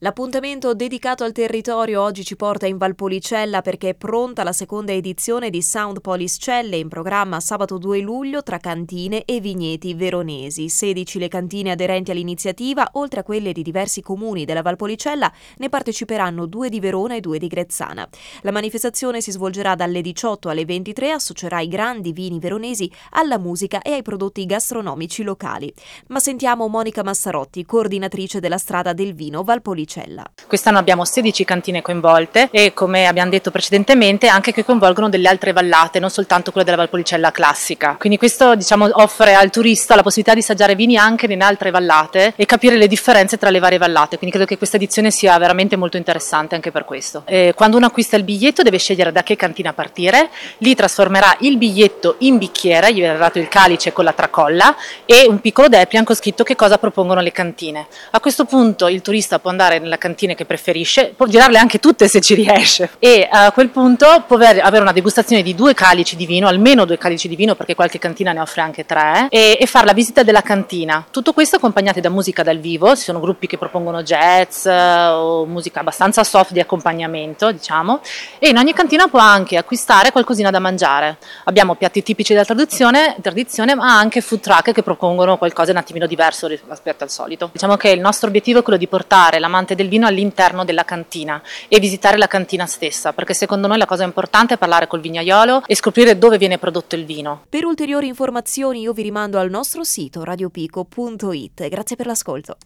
L'appuntamento dedicato al territorio oggi ci porta in Valpolicella perché è pronta la seconda edizione di Sound Poliscelle in programma sabato 2 luglio tra cantine e vigneti veronesi. 16 le cantine aderenti all'iniziativa, oltre a quelle di diversi comuni della Valpolicella, ne parteciperanno 2 di Verona e 2 di Grezzana. La manifestazione si svolgerà dalle 18 alle 23, associerà i grandi vini veronesi alla musica e ai prodotti gastronomici locali. Ma sentiamo Monica Massarotti, coordinatrice della Strada del Vino Valpolicella. Quest'anno abbiamo 16 cantine coinvolte e, come abbiamo detto precedentemente, anche che coinvolgono delle altre vallate, non soltanto quella della Valpolicella classica. Quindi questo, offre al turista la possibilità di assaggiare vini anche in altre vallate e capire le differenze tra le varie vallate. Quindi credo che questa edizione sia veramente molto interessante anche per questo. Quando uno acquista il biglietto deve scegliere da che cantina partire, lì trasformerà il biglietto in bicchiere, gli verrà dato il calice con la tracolla e un piccolo depliant con scritto che cosa propongono le cantine. A questo punto il turista può andare nella cantina che preferisce, può girarle anche tutte se ci riesce, e a quel punto può avere una degustazione di 2 calici di vino, almeno 2 calici di vino, perché qualche cantina ne offre anche 3, e fare la visita della cantina. Tutto questo accompagnati da musica dal vivo. Ci sono gruppi che propongono jazz o musica abbastanza soft di accompagnamento, e in ogni cantina può anche acquistare qualcosina da mangiare. Abbiamo piatti tipici della tradizione, ma anche food truck che propongono qualcosa un attimino diverso rispetto al solito. Diciamo che il nostro obiettivo è quello di portare l'amante del vino all'interno della cantina e visitare la cantina stessa, perché secondo noi la cosa importante è parlare col vignaiolo e scoprire dove viene prodotto il vino. Per ulteriori informazioni io vi rimando al nostro sito radiopico.it. Grazie per l'ascolto.